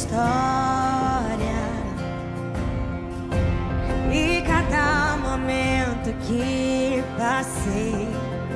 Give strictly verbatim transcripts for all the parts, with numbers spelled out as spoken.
história e cada momento que passei.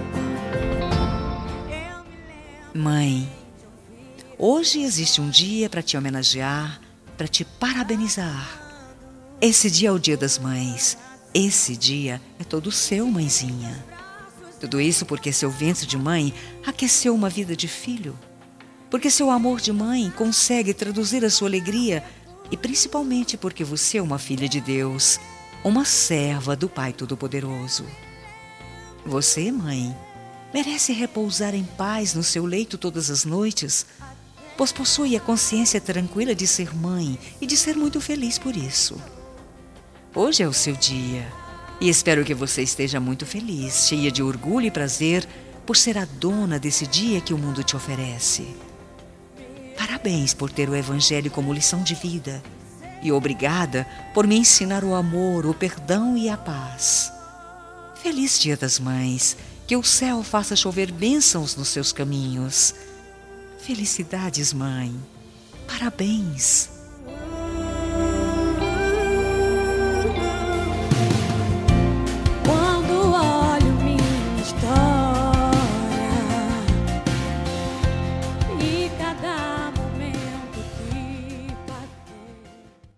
Mãe, hoje existe um dia para te homenagear, para te parabenizar. Esse dia é o Dia das Mães. Esse dia é todo seu, mãezinha. Tudo isso porque seu ventre de mãe aqueceu uma vida de filho. Porque seu amor de mãe consegue traduzir a sua alegria e principalmente porque você é uma filha de Deus, uma serva do Pai Todo-Poderoso. Você, mãe, merece repousar em paz no seu leito todas as noites, pois possui a consciência tranquila de ser mãe e de ser muito feliz por isso. Hoje é o seu dia e espero que você esteja muito feliz, cheia de orgulho e prazer por ser a dona desse dia que o mundo te oferece. Parabéns por ter o Evangelho como lição de vida e obrigada por me ensinar o amor, o perdão e a paz. Feliz Dia das Mães, que o céu faça chover bênçãos nos seus caminhos. Felicidades, mãe. Parabéns.